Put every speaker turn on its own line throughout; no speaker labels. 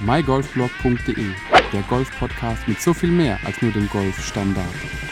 mygolfblog.de, der Golf-Podcast mit so viel mehr als nur dem Golfstandard.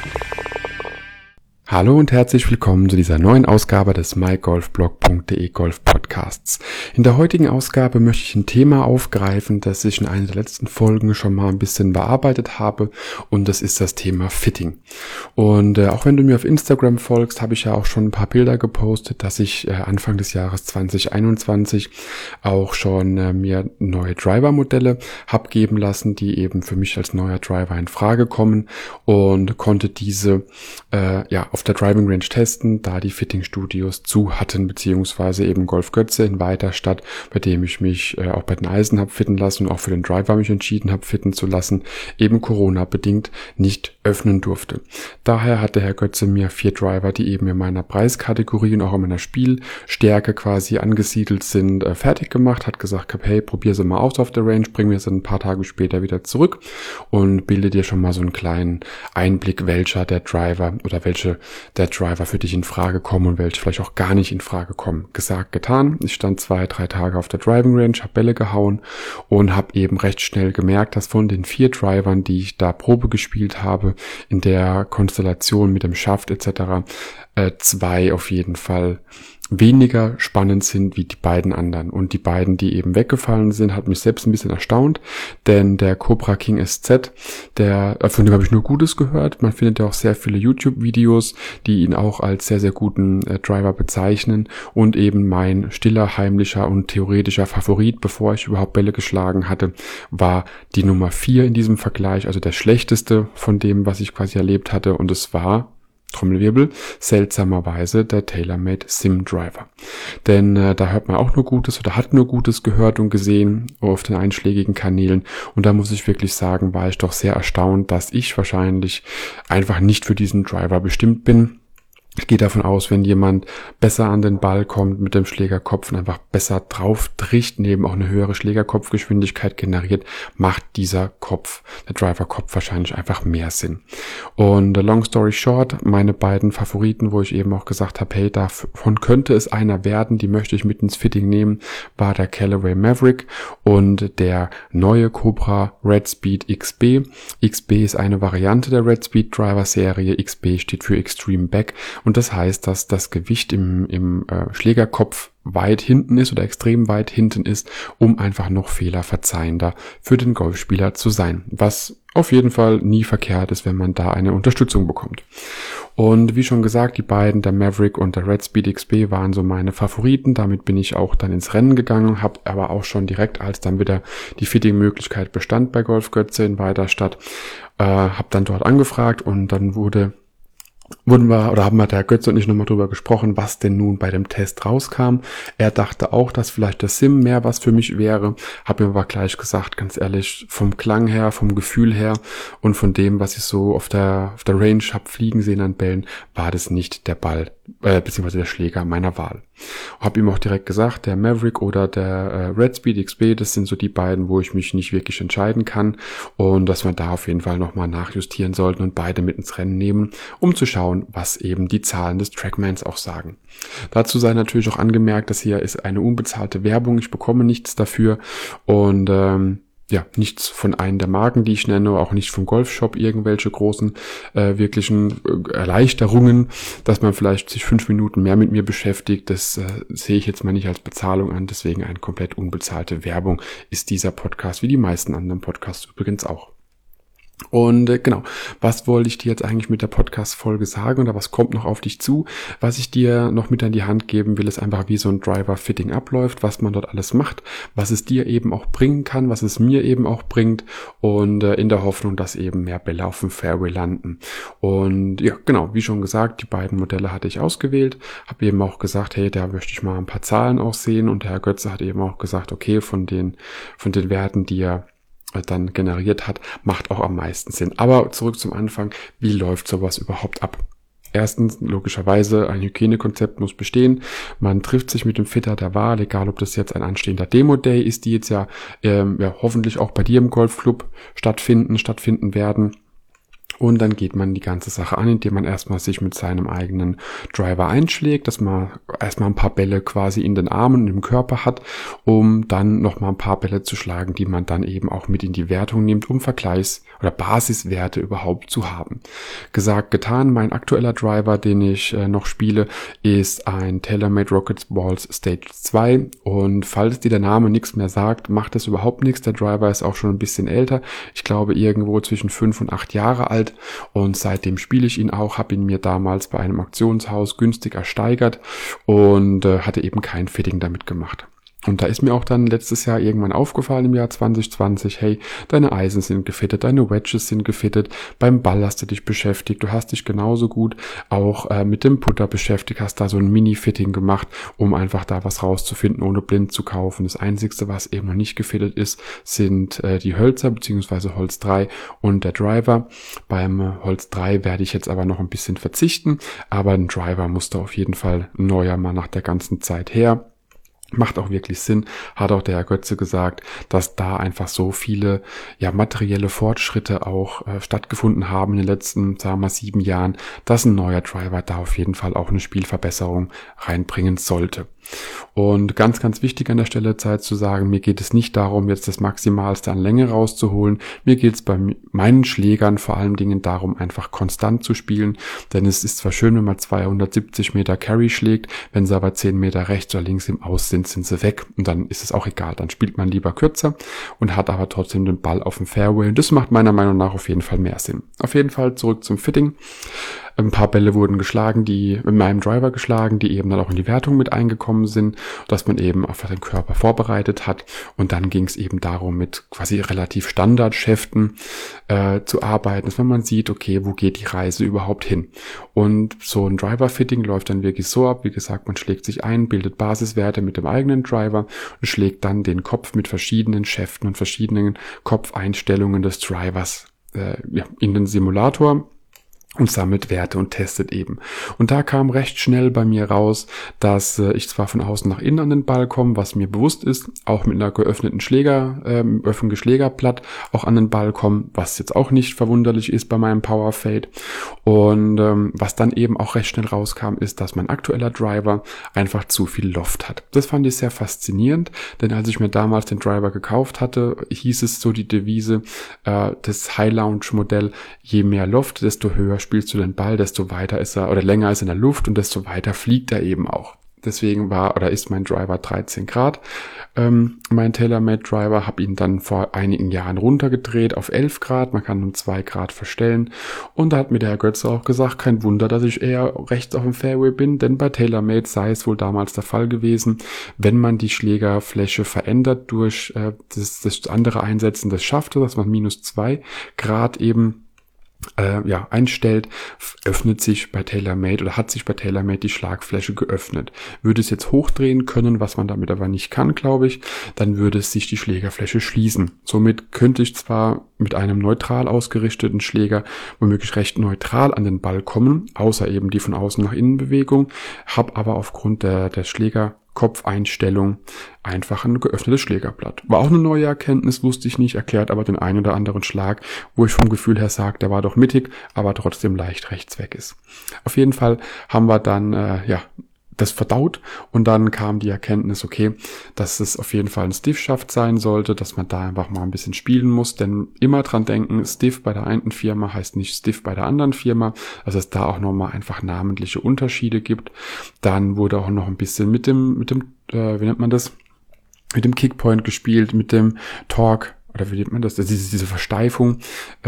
Hallo und herzlich willkommen zu dieser neuen Ausgabe des mygolfblog.de Golf Podcasts. In der heutigen Ausgabe möchte ich ein Thema aufgreifen, das ich in einer der letzten Folgen schon mal ein bisschen bearbeitet habe, und das ist das Thema Fitting. Und auch wenn du mir auf Instagram folgst, habe ich ja auch schon ein paar Bilder gepostet, dass ich Anfang des Jahres 2021 auch schon mir neue Driver-Modelle habe geben lassen, die eben für mich als neuer Driver in Frage kommen, und konnte diese auf der Driving Range testen, da die Fitting-Studios zu hatten, beziehungsweise eben Golf Götze in Weiterstadt, bei dem ich mich auch bei den Eisen habe fitten lassen und auch für den Driver mich entschieden habe, fitten zu lassen, eben Corona-bedingt nicht öffnen durfte. Daher hat der Herr Götze mir 4 Driver, die eben in meiner Preiskategorie und auch in meiner Spielstärke quasi angesiedelt sind, fertig gemacht, hat gesagt, hey, probier sie mal aus auf der Range, bring mir sie ein paar Tage später wieder zurück und bilde dir schon mal so einen kleinen Einblick, welche der Driver für dich in Frage kommen und welche vielleicht auch gar nicht in Frage kommen. Gesagt, getan. Ich stand 2-3 Tage auf der Driving Range, habe Bälle gehauen und habe eben recht schnell gemerkt, dass von den 4 Drivern, die ich da Probe gespielt habe, in der Konstellation mit dem Schaft etc., 2 auf jeden Fall weniger spannend sind wie die beiden anderen. Und die beiden, die eben weggefallen sind, hat mich selbst ein bisschen erstaunt, denn der Cobra King SZ, von dem habe ich nur Gutes gehört. Man findet ja auch sehr viele YouTube-Videos, die ihn auch als sehr, sehr guten Driver bezeichnen, und eben mein stiller, heimlicher und theoretischer Favorit, bevor ich überhaupt Bälle geschlagen hatte, war die Nummer 4 in diesem Vergleich, also der schlechteste von dem, was ich quasi erlebt hatte, und es war, Trommelwirbel, seltsamerweise der TaylorMade Sim Driver. Denn da hört man auch nur Gutes oder hat nur Gutes gehört und gesehen auf den einschlägigen Kanälen, und da muss ich wirklich sagen, war ich doch sehr erstaunt, dass ich wahrscheinlich einfach nicht für diesen Driver bestimmt bin. Ich gehe davon aus, wenn jemand besser an den Ball kommt mit dem Schlägerkopf und einfach besser drauf tricht, neben auch eine höhere Schlägerkopfgeschwindigkeit generiert, macht dieser Kopf, der Driver-Kopf, wahrscheinlich einfach mehr Sinn. Und long story short, meine beiden Favoriten, wo ich eben auch gesagt habe, hey, davon könnte es einer werden, die möchte ich mit ins Fitting nehmen, war der Callaway Maverick und der neue Cobra Red Speed XB. XB ist eine Variante der Red Speed Driver Serie, XB steht für Extreme Back. Und das heißt, dass das Gewicht im Schlägerkopf weit hinten ist oder extrem weit hinten ist, um einfach noch fehlerverzeihender für den Golfspieler zu sein. Was auf jeden Fall nie verkehrt ist, wenn man da eine Unterstützung bekommt. Und wie schon gesagt, die beiden, der Maverick und der Red Speed XB, waren so meine Favoriten. Damit bin ich auch dann ins Rennen gegangen, habe aber auch schon direkt, als dann wieder die Fitting-Möglichkeit bestand bei Golf Götze in Weiterstadt, habe dann dort angefragt, und dann haben wir der Götze und ich nochmal drüber gesprochen, was denn nun bei dem Test rauskam. Er dachte auch, dass vielleicht das Sim mehr was für mich wäre, habe mir aber gleich gesagt, ganz ehrlich, vom Klang her, vom Gefühl her und von dem, was ich so auf der Range habe fliegen sehen an Bällen, war das nicht der Ball, beziehungsweise der Schläger meiner Wahl. Habe ihm auch direkt gesagt, der Maverick oder der Red Speed XB, das sind so die beiden, wo ich mich nicht wirklich entscheiden kann, und dass wir da auf jeden Fall nochmal nachjustieren sollten und beide mit ins Rennen nehmen, um zu schauen, was eben die Zahlen des Trackmans auch sagen. Dazu sei natürlich auch angemerkt, dass hier ist eine unbezahlte Werbung, ich bekomme nichts dafür, und nichts von einem der Marken, die ich nenne, auch nicht vom Golfshop irgendwelche großen wirklichen Erleichterungen, dass man vielleicht sich 5 Minuten mehr mit mir beschäftigt, das sehe ich jetzt mal nicht als Bezahlung an, deswegen eine komplett unbezahlte Werbung ist dieser Podcast, wie die meisten anderen Podcasts übrigens auch. Und genau, was wollte ich dir jetzt eigentlich mit der Podcast-Folge sagen, oder was kommt noch auf dich zu? Was ich dir noch mit an die Hand geben will, ist einfach, wie so ein Driver-Fitting abläuft, was man dort alles macht, was es dir eben auch bringen kann, was es mir eben auch bringt, und in der Hoffnung, dass eben mehr Bälle auf dem Fairway landen. Und ja, genau, wie schon gesagt, die beiden Modelle hatte ich ausgewählt, habe eben auch gesagt, hey, da möchte ich mal ein paar Zahlen auch sehen, und der Herr Götze hat eben auch gesagt, okay, von den Werten, die er dann generiert hat, macht auch am meisten Sinn. Aber zurück zum Anfang, wie läuft sowas überhaupt ab? Erstens, logischerweise, ein Hygienekonzept muss bestehen. Man trifft sich mit dem Fitter der Wahl, egal ob das jetzt ein anstehender Demo-Day ist, die jetzt ja hoffentlich auch bei dir im Golfclub stattfinden werden. Und dann geht man die ganze Sache an, indem man erstmal sich mit seinem eigenen Driver einschlägt, dass man erstmal ein paar Bälle quasi in den Armen und im Körper hat, um dann nochmal ein paar Bälle zu schlagen, die man dann eben auch mit in die Wertung nimmt, um Vergleichs- oder Basiswerte überhaupt zu haben. Gesagt, getan, mein aktueller Driver, den ich noch spiele, ist ein TaylorMade Rockets Balls Stage 2 und falls dir der Name nichts mehr sagt, macht das überhaupt nichts. Der Driver ist auch schon ein bisschen älter. Ich glaube irgendwo zwischen 5 und 8 Jahre alt und seitdem spiele ich ihn auch, habe ihn mir damals bei einem Auktionshaus günstig ersteigert und hatte eben kein Fitting damit gemacht. Und da ist mir auch dann letztes Jahr irgendwann aufgefallen im Jahr 2020, hey, deine Eisen sind gefittet, deine Wedges sind gefittet, beim Ball hast du dich beschäftigt, du hast dich genauso gut auch mit dem Putter beschäftigt, hast da so ein Mini-Fitting gemacht, um einfach da was rauszufinden, ohne blind zu kaufen. Das Einzige, was eben noch nicht gefittet ist, sind die Hölzer bzw. Holz 3 und der Driver. Beim Holz 3 werde ich jetzt aber noch ein bisschen verzichten, aber ein Driver musste auf jeden Fall ein neuer mal nach der ganzen Zeit her. Macht auch wirklich Sinn, hat auch der Herr Götze gesagt, dass da einfach so viele materielle Fortschritte auch stattgefunden haben in den letzten, sagen wir mal, 7 Jahren, dass ein neuer Driver da auf jeden Fall auch eine Spielverbesserung reinbringen sollte. Und ganz, ganz wichtig an der Stelle Zeit zu sagen, mir geht es nicht darum, jetzt das Maximalste an Länge rauszuholen. Mir geht es bei meinen Schlägern vor allen Dingen darum, einfach konstant zu spielen. Denn es ist zwar schön, wenn man 270 Meter Carry schlägt, wenn sie aber 10 Meter rechts oder links im Aus sind sie weg. Und dann ist es auch egal. Dann spielt man lieber kürzer und hat aber trotzdem den Ball auf dem Fairway. Und das macht meiner Meinung nach auf jeden Fall mehr Sinn. Auf jeden Fall zurück zum Fitting. Ein paar Bälle wurden geschlagen, die mit meinem Driver geschlagen, die eben dann auch in die Wertung mit eingekommen sind, dass man eben einfach den Körper vorbereitet hat. Und dann ging es eben darum, mit quasi relativ Standardschäften zu arbeiten, dass man sieht, okay, wo geht die Reise überhaupt hin? Und so ein Driver-Fitting läuft dann wirklich so ab, wie gesagt, man schlägt sich ein, bildet Basiswerte mit dem eigenen Driver und schlägt dann den Kopf mit verschiedenen Schäften und verschiedenen Kopfeinstellungen des Drivers in den Simulator und sammelt Werte und testet eben. Und da kam recht schnell bei mir raus, dass ich zwar von außen nach innen an den Ball komme, was mir bewusst ist, auch mit einer geöffneten öffentlichen Schlägerblatt auch an den Ball komme, was jetzt auch nicht verwunderlich ist bei meinem Power Fade. Und was dann eben auch recht schnell rauskam, ist, dass mein aktueller Driver einfach zu viel Loft hat. Das fand ich sehr faszinierend, denn als ich mir damals den Driver gekauft hatte, hieß es so die Devise, das High Lounge Modell, je mehr Loft, desto höher spielst du den Ball, desto weiter ist er oder länger ist er in der Luft und desto weiter fliegt er eben auch. Deswegen ist mein Driver 13 Grad. Mein TaylorMade Driver, habe ihn dann vor einigen Jahren runtergedreht auf 11 Grad. Man kann um 2 Grad verstellen. Und da hat mir der Herr Götze auch gesagt, kein Wunder, dass ich eher rechts auf dem Fairway bin, denn bei TaylorMade sei es wohl damals der Fall gewesen, wenn man die Schlägerfläche verändert durch das andere Einsetzen des Schaftes, dass man -2 Grad eben einstellt, öffnet sich bei TaylorMade oder hat sich bei TaylorMade die Schlagfläche geöffnet. Würde es jetzt hochdrehen können, was man damit aber nicht kann, glaube ich, dann würde es sich die Schlägerfläche schließen. Somit könnte ich zwar mit einem neutral ausgerichteten Schläger womöglich recht neutral an den Ball kommen, außer eben die von außen nach innen Bewegung, habe aber aufgrund der Schlägerkopfeinstellung einfach ein geöffnetes Schlägerblatt. War auch eine neue Erkenntnis, wusste ich nicht, erklärt aber den einen oder anderen Schlag, wo ich vom Gefühl her sage, der war doch mittig, aber trotzdem leicht rechts weg ist. Auf jeden Fall haben wir dann das verdaut und dann kam die Erkenntnis, okay, dass es auf jeden Fall ein Stiff-Schaft sein sollte, dass man da einfach mal ein bisschen spielen muss, denn immer dran denken, Stiff bei der einen Firma heißt nicht Stiff bei der anderen Firma, also es da auch nochmal einfach namentliche Unterschiede gibt. Dann wurde auch noch ein bisschen mit dem wie nennt man das, mit dem Kickpoint gespielt, mit dem Torque, oder wie nennt man das, diese Versteifung,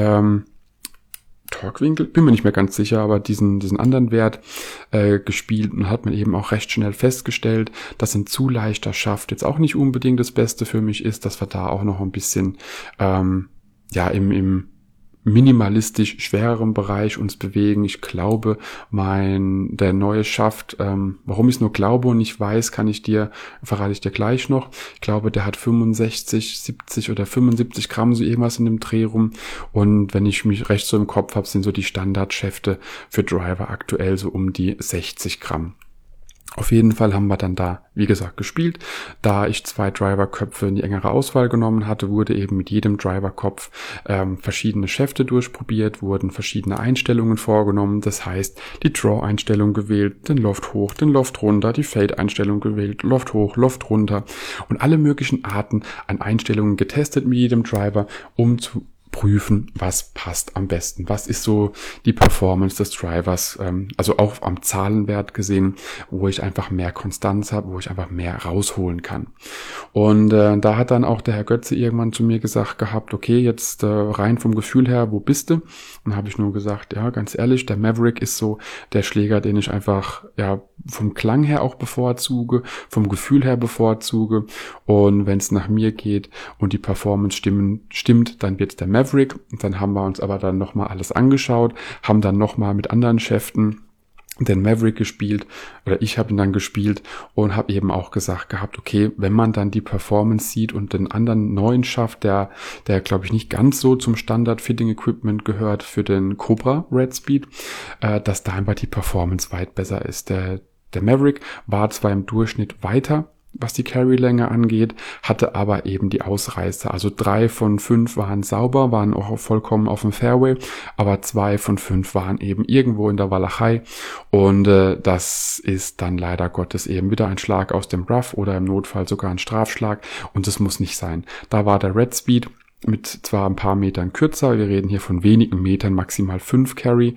Torquewinkel, bin mir nicht mehr ganz sicher, aber diesen anderen Wert gespielt und hat man eben auch recht schnell festgestellt, dass ein zu leichter Schaft jetzt auch nicht unbedingt das Beste für mich ist, dass wir da auch noch ein bisschen im minimalistisch schwereren Bereich uns bewegen. Ich glaube, der neue Schaft, warum ich es nur glaube und nicht weiß, verrate ich dir gleich noch. Ich glaube, der hat 65, 70 oder 75 Gramm, so irgendwas in dem Dreh rum. Und wenn ich mich recht so im Kopf habe, sind so die Standardschäfte für Driver aktuell so um die 60 Gramm. Auf jeden Fall haben wir dann da, wie gesagt, gespielt. Da ich 2 Driverköpfe in die engere Auswahl genommen hatte, wurde eben mit jedem Driverkopf verschiedene Schäfte durchprobiert, wurden verschiedene Einstellungen vorgenommen. Das heißt, die Draw-Einstellung gewählt, den Loft hoch, den Loft runter, die Fade-Einstellung gewählt, Loft hoch, Loft runter und alle möglichen Arten an Einstellungen getestet mit jedem Driver, um zu prüfen, was passt am besten. Was ist so die Performance des Drivers, also auch am Zahlenwert gesehen, wo ich einfach mehr Konstanz habe, wo ich einfach mehr rausholen kann. Und da hat dann auch der Herr Götze irgendwann zu mir gesagt gehabt, okay, jetzt rein vom Gefühl her, wo bist du? Und habe ich nur gesagt, ja, ganz ehrlich, der Maverick ist so der Schläger, den ich einfach ja vom Klang her auch bevorzuge, vom Gefühl her bevorzuge. Und wenn es nach mir geht und die Performance stimmt, dann wird es der Maverick. Und dann haben wir uns aber dann nochmal alles angeschaut, haben dann nochmal mit anderen Schäften den Maverick gespielt, oder ich habe ihn dann gespielt und habe eben auch gesagt gehabt, okay, wenn man dann die Performance sieht und den anderen neuen Schaft, der glaube ich nicht ganz so zum Standard-Fitting-Equipment gehört für den Cobra Red Speed, dass da einfach die Performance weit besser ist. Der Maverick war zwar im Durchschnitt weiter, was die Carry-Länge angeht, hatte aber eben die Ausreißer. Also 3 von 5 waren sauber, waren auch vollkommen auf dem Fairway, aber 2 von 5 waren eben irgendwo in der Walachei und das ist dann leider Gottes eben wieder ein Schlag aus dem Rough oder im Notfall sogar ein Strafschlag und das muss nicht sein. Da war der Red Speed mit zwar ein paar Metern kürzer, wir reden hier von wenigen Metern, maximal 5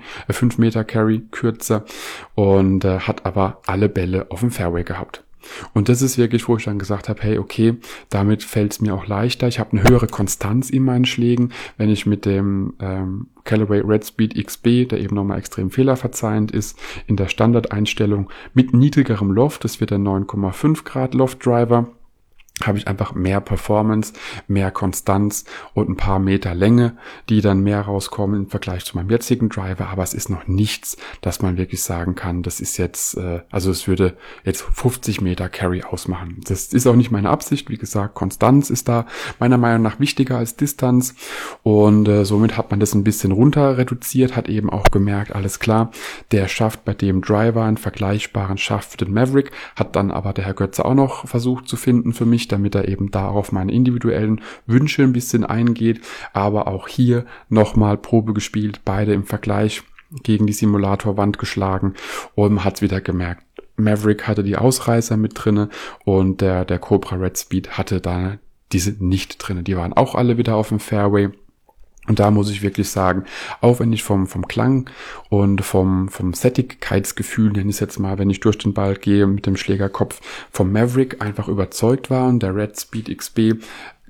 Meter Carry kürzer und hat aber alle Bälle auf dem Fairway gehabt. Und das ist wirklich, wo ich dann gesagt habe, hey, okay, damit fällt es mir auch leichter. Ich habe eine höhere Konstanz in meinen Schlägen, wenn ich mit dem Callaway Red Speed XB, der eben nochmal extrem fehlerverzeihend ist, in der Standardeinstellung mit niedrigerem Loft, das wird der 9,5 Grad Loft Driver, habe ich einfach mehr Performance, mehr Konstanz und ein paar Meter Länge, die dann mehr rauskommen im Vergleich zu meinem jetzigen Driver. Aber es ist noch nichts, dass man wirklich sagen kann, das ist jetzt, also es würde jetzt 50 Meter Carry ausmachen. Das ist auch nicht meine Absicht. Wie gesagt, Konstanz ist da meiner Meinung nach wichtiger als Distanz. Und somit hat man das ein bisschen runter reduziert, hat eben auch gemerkt, alles klar, der Schaft bei dem Driver, einen vergleichbaren Schaft für den Maverick, hat dann aber der Herr Götze auch noch versucht zu finden für mich, damit er eben da auf meine individuellen Wünsche ein bisschen eingeht. Aber auch hier nochmal Probe gespielt, beide im Vergleich gegen die Simulatorwand geschlagen und man hat wieder gemerkt, Maverick hatte die Ausreißer mit drinne und der Cobra Red Speed hatte da diese nicht drinne. Die waren auch alle wieder auf dem Fairway. Und da muss ich wirklich sagen, auch wenn ich vom Klang und vom Sättigkeitsgefühl, nenne ich es jetzt mal, wenn ich durch den Ball gehe mit dem Schlägerkopf, vom Maverick einfach überzeugt war und der Red Speed XB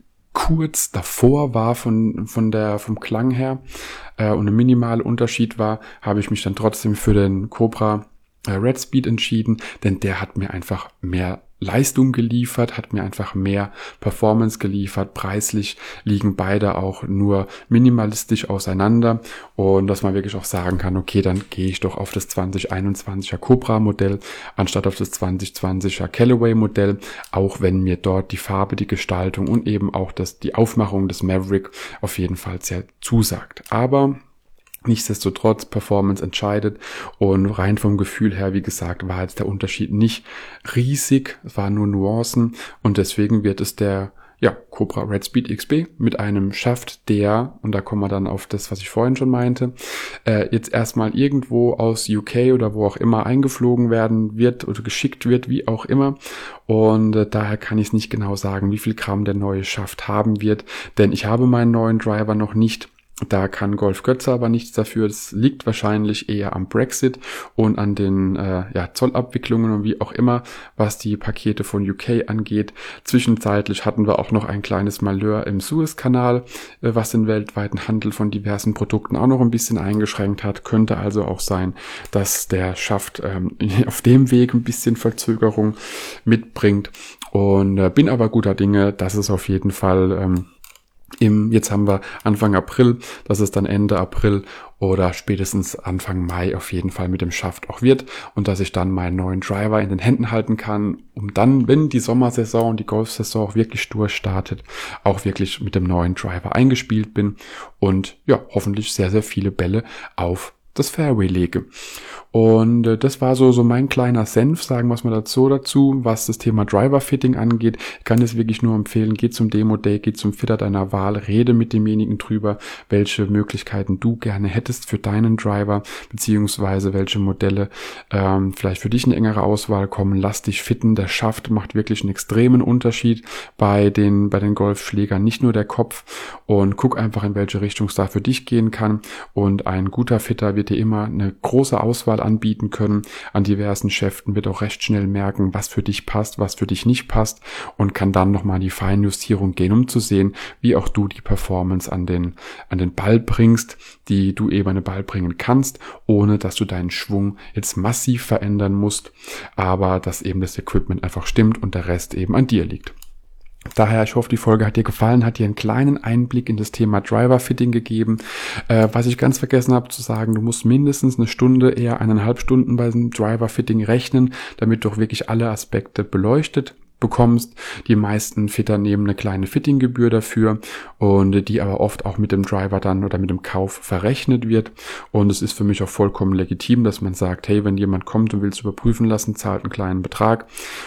kurz davor war vom Klang her und ein minimaler Unterschied war, habe ich mich dann trotzdem für den Cobra Red Speed entschieden, denn der hat mir einfach mehr Leistung geliefert, hat mir einfach mehr Performance geliefert. Preislich liegen beide auch nur minimalistisch auseinander und dass man wirklich auch sagen kann, okay, dann gehe ich doch auf das 2021er Cobra Modell anstatt auf das 2020er Callaway Modell, auch wenn mir dort die Farbe, die Gestaltung und eben auch die Aufmachung des Maverick auf jeden Fall sehr zusagt. Aber nichtsdestotrotz, Performance entscheidet und rein vom Gefühl her, wie gesagt, war jetzt der Unterschied nicht riesig, es waren nur Nuancen und deswegen wird es der Cobra Red Speed XB mit einem Schaft, der, und da kommen wir dann auf das, was ich vorhin schon meinte, jetzt erstmal irgendwo aus UK oder wo auch immer eingeflogen werden wird oder geschickt wird, wie auch immer. Und daher kann ich es nicht genau sagen, wie viel Gramm der neue Schaft haben wird, denn ich habe meinen neuen Driver noch nicht. Da kann Golf Götze aber nichts dafür. Das liegt wahrscheinlich eher am Brexit und an den Zollabwicklungen und wie auch immer, was die Pakete von UK angeht. Zwischenzeitlich hatten wir auch noch ein kleines Malheur im Suezkanal, was den weltweiten Handel von diversen Produkten auch noch ein bisschen eingeschränkt hat. Könnte also auch sein, dass der Schaft auf dem Weg ein bisschen Verzögerung mitbringt. Und bin aber guter Dinge, dass es auf jeden Fall jetzt haben wir Anfang April, dass es dann Ende April oder spätestens Anfang Mai auf jeden Fall mit dem Schaft auch wird und dass ich dann meinen neuen Driver in den Händen halten kann, um dann, wenn die Sommersaison und die Golfsaison auch wirklich durchstartet, auch wirklich mit dem neuen Driver eingespielt bin und ja, hoffentlich sehr, sehr viele Bälle auf Fairway lege. Und das war so mein kleiner Senf, sagen wir es mal dazu, was das Thema Driver-Fitting angeht. Ich kann es wirklich nur empfehlen, geh zum Demo-Day, geh zum Fitter deiner Wahl, rede mit demjenigen drüber, welche Möglichkeiten du gerne hättest für deinen Driver, beziehungsweise welche Modelle vielleicht für dich eine engere Auswahl kommen. Lass dich fitten, der Schaft macht wirklich einen extremen Unterschied bei den Golfschlägern, nicht nur der Kopf, und guck einfach, in welche Richtung es da für dich gehen kann. Und ein guter Fitter wird dir immer eine große Auswahl anbieten können an diversen Schäften, wird auch recht schnell merken, was für dich passt, was für dich nicht passt, und kann dann nochmal in die Feinjustierung gehen, um zu sehen, wie auch du die Performance an den Ball bringst, die du eben an den Ball bringen kannst, ohne dass du deinen Schwung jetzt massiv verändern musst, aber dass eben das Equipment einfach stimmt und der Rest eben an dir liegt. Daher, ich hoffe, die Folge hat dir gefallen, hat dir einen kleinen Einblick in das Thema Driver-Fitting gegeben. Was ich ganz vergessen habe zu sagen, du musst mindestens eine Stunde, eher 1,5 Stunden bei diesem Driver-Fitting rechnen, damit du auch wirklich alle Aspekte beleuchtet bekommst. Die meisten Fitter nehmen eine kleine Fittinggebühr dafür, und die aber oft auch mit dem Driver dann oder mit dem Kauf verrechnet wird. Und es ist für mich auch vollkommen legitim, dass man sagt, hey, wenn jemand kommt und will es überprüfen lassen, zahlt einen kleinen Betrag,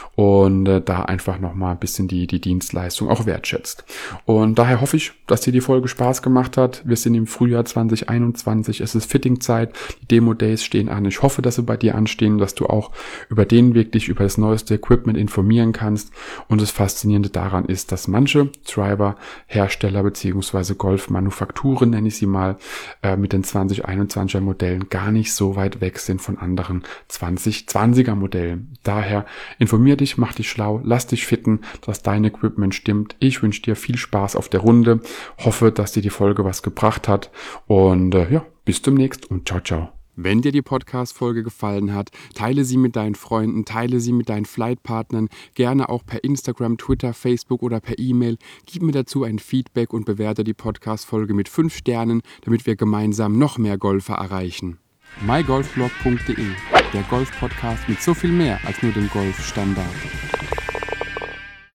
und da einfach nochmal ein bisschen die Dienstleistung auch wertschätzt. Und daher hoffe ich, dass dir die Folge Spaß gemacht hat. Wir sind im Frühjahr 2021, es ist Fittingzeit, die Demo-Days stehen an. Ich hoffe, dass sie bei dir anstehen, dass du auch über den Weg dich über das neueste Equipment informieren kannst. Und das Faszinierende daran ist, dass manche Driver-Hersteller bzw. Golfmanufakturen, nenne ich sie mal, mit den 2021er Modellen gar nicht so weit weg sind von anderen 2020er Modellen. Daher informier dich, mach dich schlau, lass dich fitten, dass dein Equipment stimmt. Ich wünsche dir viel Spaß auf der Runde, hoffe, dass dir die Folge was gebracht hat, und bis demnächst und ciao, ciao.
Wenn dir die Podcast-Folge gefallen hat, teile sie mit deinen Freunden, teile sie mit deinen Flightpartnern, gerne auch per Instagram, Twitter, Facebook oder per E-Mail. Gib mir dazu ein Feedback und bewerte die Podcast-Folge mit 5 Sternen, damit wir gemeinsam noch mehr Golfer erreichen. mygolfblog.de, der Golf-Podcast mit so viel mehr als nur dem Golfstandard.